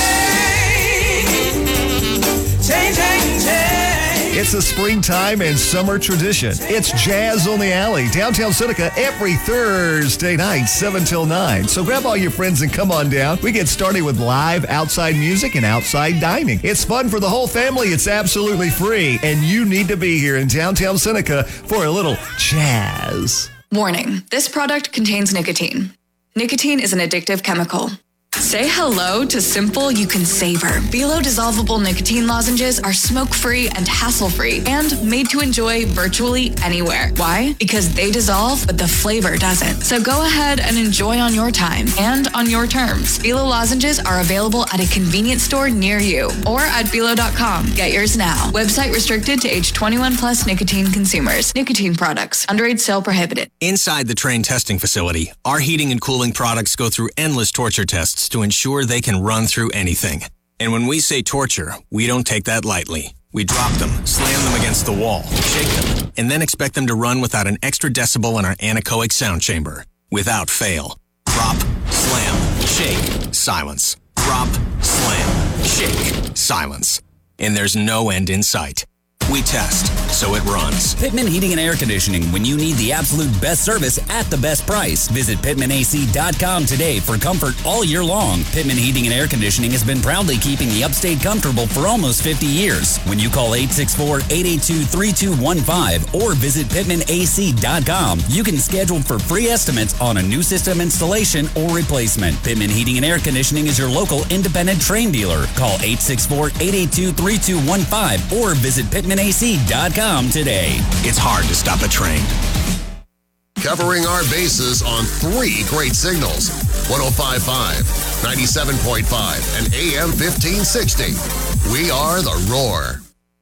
change. Change, change, change. It's a springtime and summer tradition. It's Jazz on the Alley, downtown Seneca, every Thursday night, 7 till 9. So grab all your friends and come on down. We get started with live outside music and outside dining. It's fun for the whole family. It's absolutely free. And you need to be here in downtown Seneca for a little jazz. Warning, this product contains nicotine. Nicotine is an addictive chemical. Say hello to simple you can savor. Velo dissolvable nicotine lozenges are smoke-free and hassle-free and made to enjoy virtually anywhere. Why? Because they dissolve, but the flavor doesn't. So go ahead and enjoy on your time and on your terms. Velo lozenges are available at a convenience store near you or at Velo.com. Get yours now. Website restricted to age 21 plus nicotine consumers. Nicotine products. Underage sale prohibited. Inside the Trane testing facility, our heating and cooling products go through endless torture tests to ensure they can run through anything. And when we say torture, we don't take that lightly. We drop them, slam them against the wall, shake them, and then expect them to run without an extra decibel in our anechoic sound chamber. Without fail. Drop, slam, shake, silence. Drop, slam, shake, silence. And there's no end in sight. We test, so it runs. Pittman Heating and Air Conditioning, when you need the absolute best service at the best price. Visit PittmanAC.com today for comfort all year long. Pittman Heating and Air Conditioning has been proudly keeping the upstate comfortable for almost 50 years. When you call 864-882-3215 or visit PittmanAC.com, you can schedule for free estimates on a new system installation or replacement. Pittman Heating and Air Conditioning is your local independent Trane dealer. Call 864-882-3215 or visit PittmanAC.com today. It's hard to stop a train. Covering our bases on 3 great signals: 105.5, 97.5, and AM 1560. We are The Roar.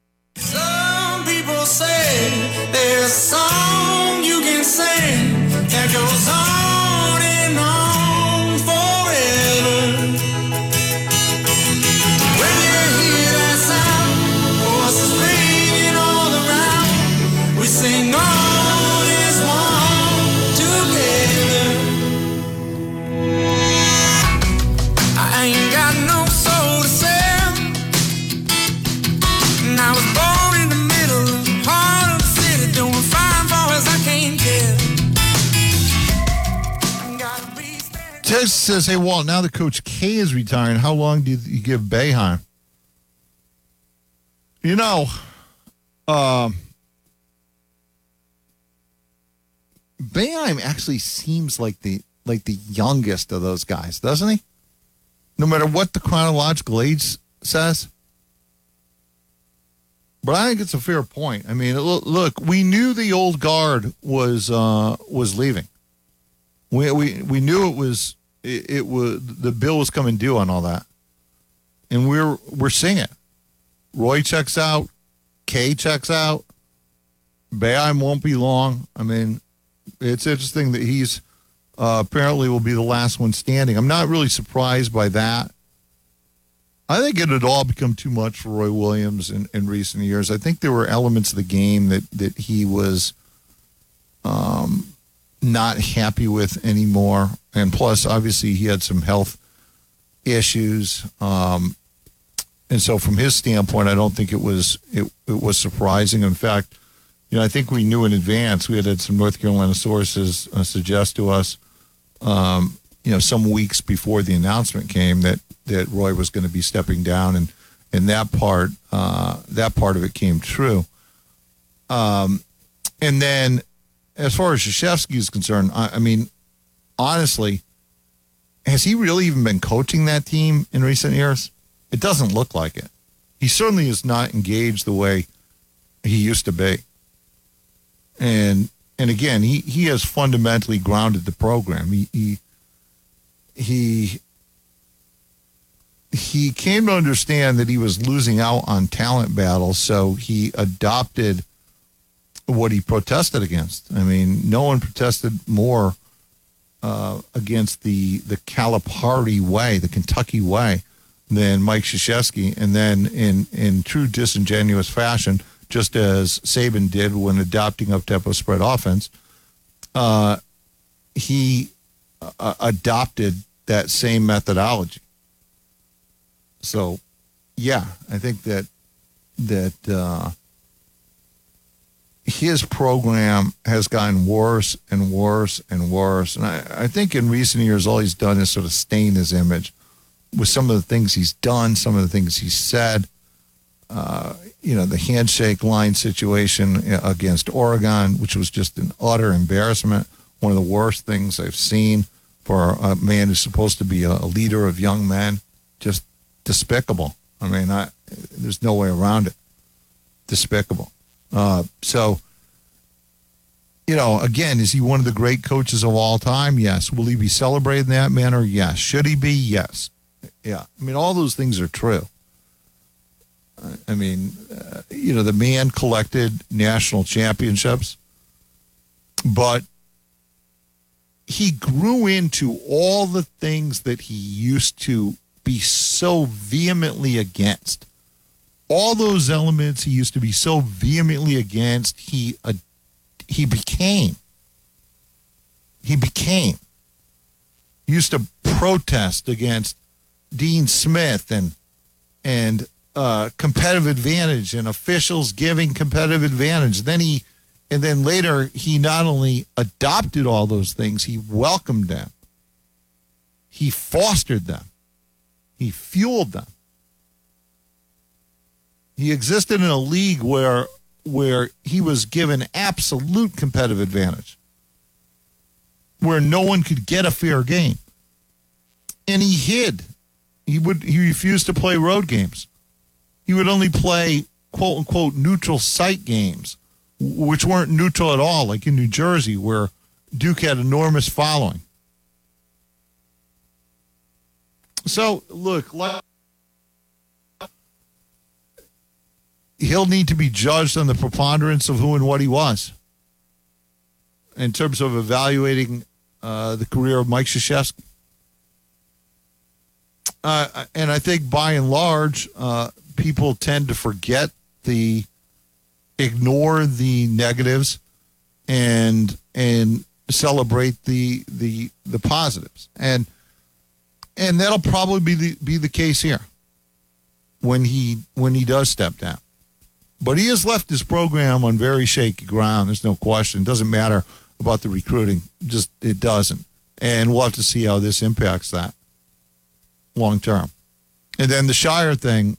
Some people say there's a song you can sing that goes on and on forever. When you hear that sound, voices ringing all around, we sing all as one together. I ain't got no soul to sell, and I was born in the middle of the heart of the city, doing fine for as Ted says, hey, Walt, now that Coach K is retiring, how long do you give Boeheim? You know, Boeheim actually seems like the youngest of those guys, doesn't he? No matter what the chronological age says. But I think it's a fair point. I mean, look, we knew the old guard was leaving. We knew it was the bill was coming due on all that, and we're seeing it. Roy checks out, Kay checks out. Boeheim won't be long. I mean, it's interesting that he's apparently will be the last one standing. I'm not really surprised by that. I think it had all become too much for Roy Williams in recent years. I think there were elements of the game that he was not happy with anymore. And plus, obviously, he had some health issues. And so from his standpoint, I don't think it was surprising. In fact, you know, I think we knew in advance. We had some North Carolina sources suggest to us, you know, some weeks before the announcement came that Roy was going to be stepping down, and that part of it came true. And then, as far as Krzyzewski is concerned, I mean, honestly, has he really even been coaching that team in recent years? It doesn't look like it. He certainly is not engaged the way he used to be. And again, he has fundamentally grounded the program. He came to understand that he was losing out on talent battles, so he adopted what he protested against. I mean, no one protested more against the Calipari way, the Kentucky way, than Mike Krzyzewski. And then in true disingenuous fashion, just as Saban did when adopting up-tempo spread offense, he adopted that same methodology. So, yeah, I think that his program has gotten worse and worse and worse. And I think in recent years, all he's done is sort of stain his image with some of the things he's done, some of the things he's said. You know, the handshake line situation against Oregon, which was just an utter embarrassment, one of the worst things I've seen for a man who's supposed to be a leader of young men. Just despicable. I mean, there's no way around it. Despicable. So, you know, again, is he one of the great coaches of all time? Yes. Will he be celebrated in that manner? Yes. Should he be? Yes. Yeah. I mean, all those things are true. I mean, you know, the man collected national championships, but he grew into all the things that he used to be so vehemently against. All those elements he used to be so vehemently against, he became. He used to protest against Dean Smith and competitive advantage and officials giving competitive advantage. And then later he not only adopted all those things, he welcomed them. He fostered them. He fueled them. He existed in a league where he was given absolute competitive advantage, where no one could get a fair game. And he hid. He refused to play road games. He would only play quote unquote neutral site games, which weren't neutral at all, like in New Jersey, where Duke had enormous following. So, look, he'll need to be judged on the preponderance of who and what he was in terms of evaluating the career of Mike Krzyzewski. And I think by and large, people tend to ignore the negatives and celebrate the positives. And that'll probably be the case here when he does step down. But he has left his program on very shaky ground. There's no question. It doesn't matter about the recruiting. Just it doesn't. And we'll have to see how this impacts that long term. And then the Shire thing,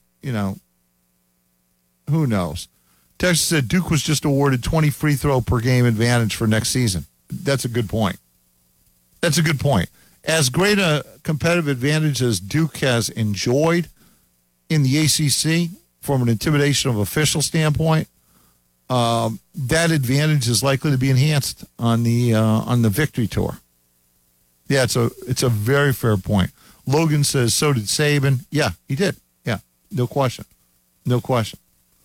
who knows? Texas said Duke was just awarded 20 free throw per game advantage for next season. That's a good point. That's a good point. As great a competitive advantage as Duke has enjoyed in the ACC from an intimidation of official standpoint, that advantage is likely to be enhanced on the victory tour. Yeah, it's a very fair point. Logan says, so did Saban. Yeah, he did. Yeah, no question. No question.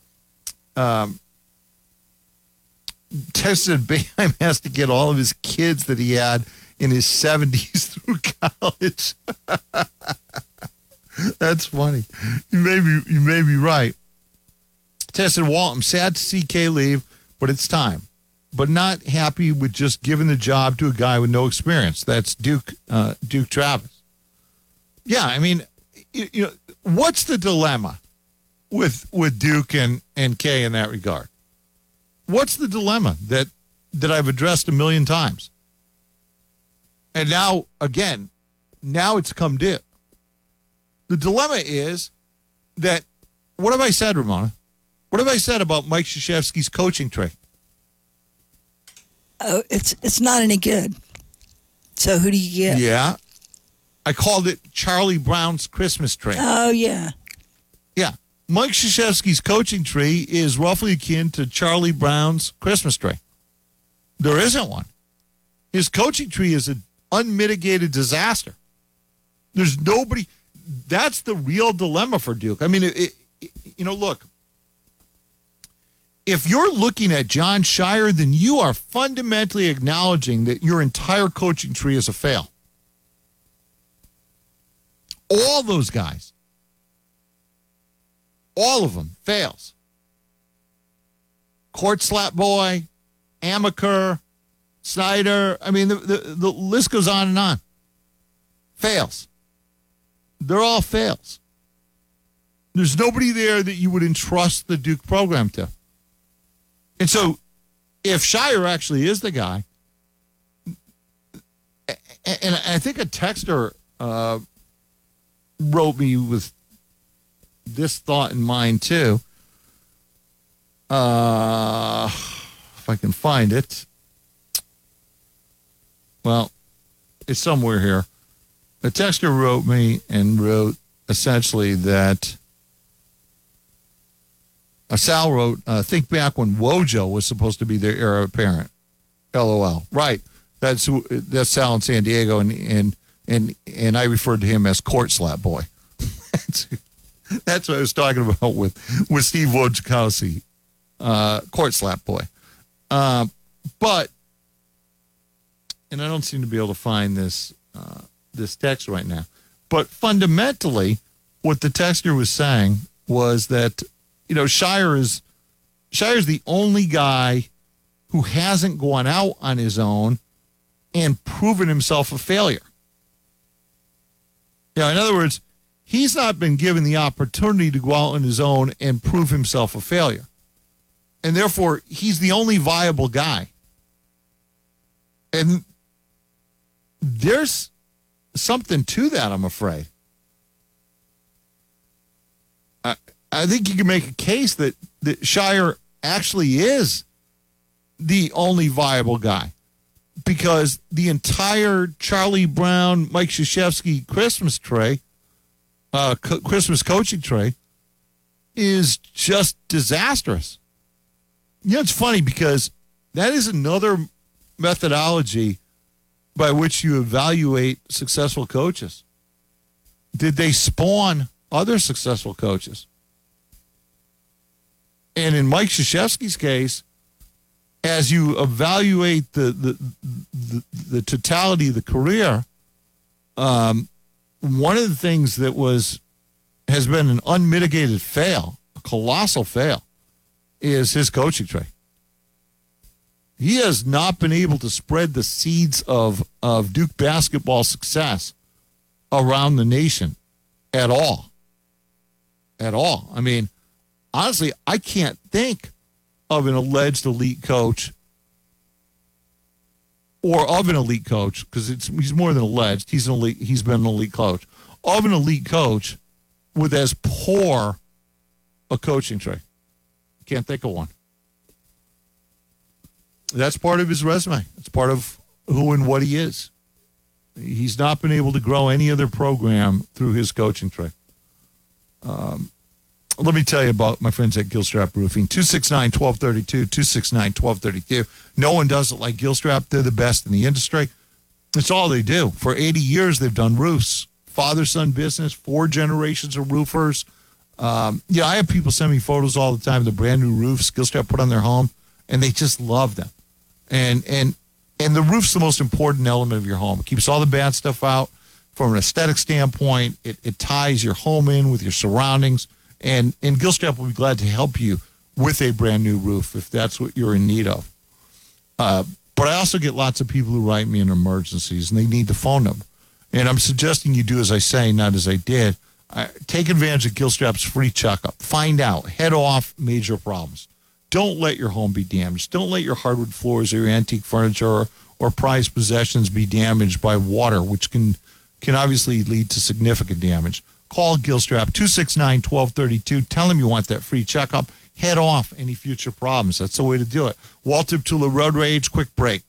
Tess said Boeheim has to get all of his kids that he had in his 70s through college. That's funny. You may be right. Tess said, Walt, I'm sad to see Kay leave, but it's time. But not happy with just giving the job to a guy with no experience. That's Duke Travis. Yeah, I mean, what's the dilemma with Duke and Kay in that regard? What's the dilemma that I've addressed a million times? And now, again, it's come due. The dilemma is that, what have I said, Ramona? What have I said about Mike Krzyzewski's coaching tree? Oh, it's not any good. So who do you get? Yeah. I called it Charlie Brown's Christmas tree. Oh, yeah. Yeah. Mike Krzyzewski's coaching tree is roughly akin to Charlie Brown's Christmas tree. There isn't one. His coaching tree is an unmitigated disaster. There's nobody. That's the real dilemma for Duke. I mean, look. If you're looking at John Shire, then you are fundamentally acknowledging that your entire coaching tree is a fail. All those guys. All of them fails. Court Slap Boy, Amaker, Snyder. I mean, the list goes on and on. Fails. They're all fails. There's nobody there that you would entrust the Duke program to. And so, if Shire actually is the guy, and I think a texter wrote me with this thought in mind too. If I can find it. Well, it's somewhere here. A texter wrote me and wrote essentially that Sal wrote, think back when Wojo was supposed to be their heir apparent. LOL. Right. That's Sal in San Diego, and I referred to him as Court Slap Boy. That's what I was talking about with Steve Wojciechowski, Court Slap Boy. But, and I don't seem to be able to find this text right now, but fundamentally, what the texter was saying was that, Shire's the only guy who hasn't gone out on his own and proven himself a failure. In other words, he's not been given the opportunity to go out on his own and prove himself a failure. And therefore, he's the only viable guy. And there's something to that, I'm afraid. I think you can make a case that Shire actually is the only viable guy, because the entire Charlie Brown, Mike Krzyzewski Christmas tray, Christmas coaching tray, is just disastrous. It's funny because that is another methodology by which you evaluate successful coaches. Did they spawn other successful coaches? And in Mike Krzyzewski's case, as you evaluate the totality of the career, one of the things that has been an unmitigated fail, a colossal fail, is his coaching tree. He has not been able to spread the seeds of Duke basketball success around the nation at all. At all. I mean, honestly, I can't think of an alleged elite coach or of an elite coach, because he's more than alleged. He's been an elite coach. Of an elite coach with as poor a coaching tree. Can't think of one. That's part of his resume. It's part of who and what he is. He's not been able to grow any other program through his coaching tree. Let me tell you about my friends at Gilstrap Roofing. 269-1232, 269-1232. No one does it like Gilstrap. They're the best in the industry. It's all they do. For 80 years, they've done roofs. Father-son business, 4 generations of roofers. I have people send me photos all the time of the brand new roofs Gilstrap put on their home, and they just love them. And the roof's the most important element of your home. It keeps all the bad stuff out. From an aesthetic standpoint, it ties your home in with your surroundings. And Gilstrap will be glad to help you with a brand new roof if that's what you're in need of. But I also get lots of people who write me in emergencies, and they need the phone number. And I'm suggesting you do as I say, not as I did. Take advantage of Gilstrap's free checkup. Find out. Head off major problems. Don't let your home be damaged. Don't let your hardwood floors or your antique furniture or prized possessions be damaged by water, which can obviously lead to significant damage. Call Gilstrap, 269-1232. Tell them you want that free checkup. Head off any future problems. That's the way to do it. Walter Tula Road Rage, quick break.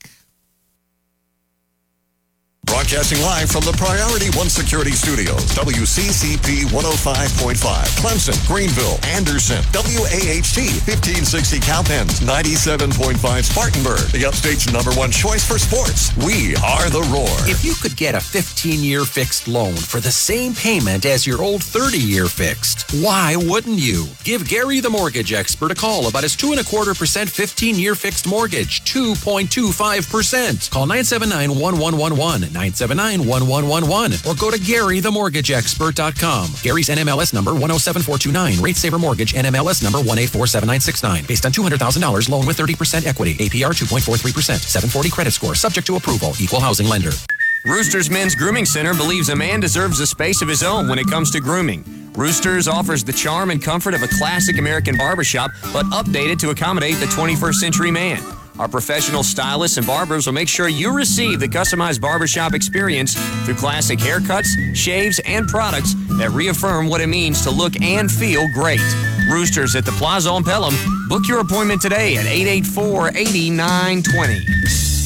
Broadcasting live from the Priority One Security Studios, WCCP 105.5, Clemson, Greenville, Anderson, WAHT 1560 Cowpens, 97.5 Spartanburg, the Upstate's #1 choice for sports. We are the Roar. If you could get a 15-year fixed loan for the same payment as your old 30-year fixed, why wouldn't you? Give Gary the mortgage expert a call about his 2.25% 15-year fixed mortgage, 2.25%. Call 979-1111. 979-1111 or go to GaryTheMortgageExpert.com. Gary's NMLS number 107429. Rate Saver Mortgage NMLS number 184769. Based on $200,000 loan with 30% equity. APR 2.43%. 740 credit score. Subject to approval. Equal housing lender. Roosters Men's Grooming Center believes a man deserves a space of his own when it comes to grooming. Roosters offers the charm and comfort of a classic American barbershop, but updated to accommodate the 21st century man. Our professional stylists and barbers will make sure you receive the customized barbershop experience through classic haircuts, shaves, and products that reaffirm what it means to look and feel great. Roosters at the Plaza on Pelham. Book your appointment today at 884-8920.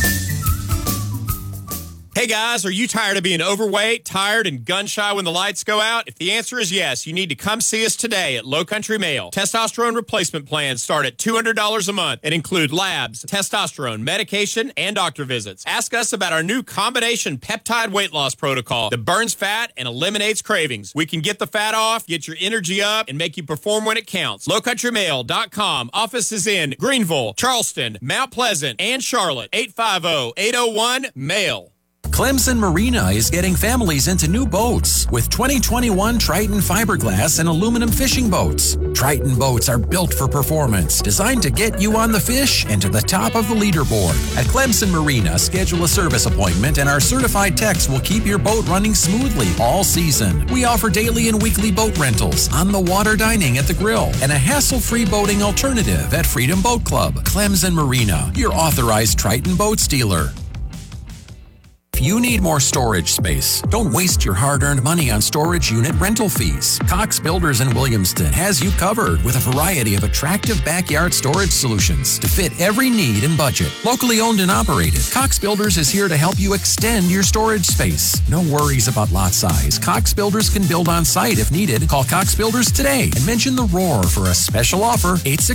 Hey guys, are you tired of being overweight, tired, and gun-shy when the lights go out? If the answer is yes, you need to come see us today at Low Country Male. Testosterone replacement plans start at $200 a month and include labs, testosterone, medication, and doctor visits. Ask us about our new combination peptide weight loss protocol that burns fat and eliminates cravings. We can get the fat off, get your energy up, and make you perform when it counts. LowCountryMale.com. Office is in Greenville, Charleston, Mount Pleasant, and Charlotte. 850-801-MALE. Clemson Marina is getting families into new boats with 2021 Triton fiberglass and aluminum fishing boats. Triton boats are built for performance, designed to get you on the fish and to the top of the leaderboard. At Clemson Marina, schedule a service appointment and our certified techs will keep your boat running smoothly all season. We offer daily and weekly boat rentals, on-the-water dining at the grill, and a hassle-free boating alternative at Freedom Boat Club. Clemson Marina, your authorized Triton boat dealer. If you need more storage space, don't waste your hard-earned money on storage unit rental fees. Cox Builders in Williamston has you covered with a variety of attractive backyard storage solutions to fit every need and budget. Locally owned and operated, Cox Builders is here to help you extend your storage space. No worries about lot size. Cox Builders can build on site if needed. Call Cox Builders today and mention the Roar for a special offer,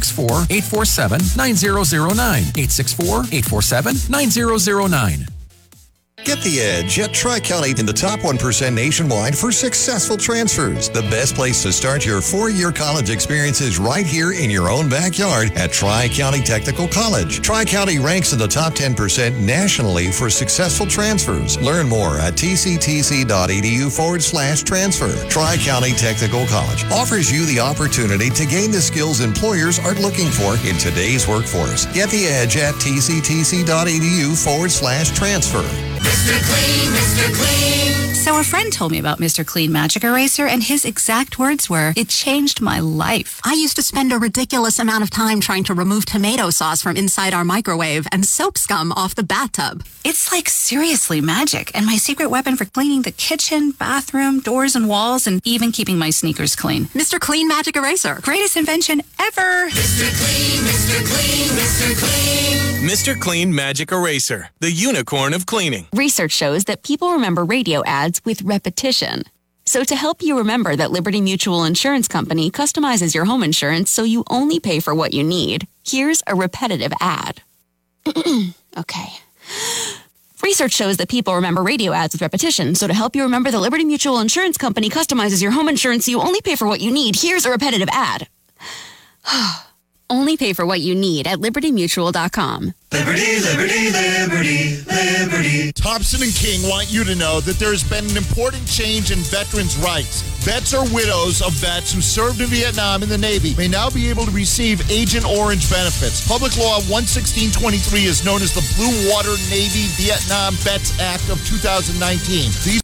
864-847-9009. 864-847-9009. Get the edge at Tri-County in the top 1% nationwide for successful transfers. The best place to start your 4-year college experience is right here in your own backyard at Tri-County Technical College. Tri-County ranks in the top 10% nationally for successful transfers. Learn more at tctc.edu/transfer. Tri-County Technical College offers you the opportunity to gain the skills employers are looking for in today's workforce. Get the edge at tctc.edu/transfer. Mr. Clean, Mr. Clean. So a friend told me about Mr. Clean Magic Eraser, and his exact words were, "It changed my life." I used to spend a ridiculous amount of time trying to remove tomato sauce from inside our microwave and soap scum off the bathtub. It's like seriously magic, and my secret weapon for cleaning the kitchen, bathroom, doors and walls, and even keeping my sneakers clean. Mr. Clean Magic Eraser. Greatest invention ever. Mr. Clean, Mr. Clean, Mr. Clean. Mr. Clean Magic Eraser, the unicorn of cleaning. Research shows that people remember radio ads with repetition. So to help you remember that Liberty Mutual Insurance Company customizes your home insurance so you only pay for what you need, here's a repetitive ad. Okay. Research shows that people remember radio ads with repetition. So to help you remember that Liberty Mutual Insurance Company customizes your home insurance so you only pay for what you need, here's a repetitive ad. Only pay for what you need at libertymutual.com. Liberty, liberty, liberty, liberty. Thompson and King want you to know that there's been an important change in veterans' rights. Vets or widows of vets who served in Vietnam in the Navy may now be able to receive Agent Orange benefits. Public Law 11623 is known as the Blue Water Navy Vietnam Vets Act of 2019. These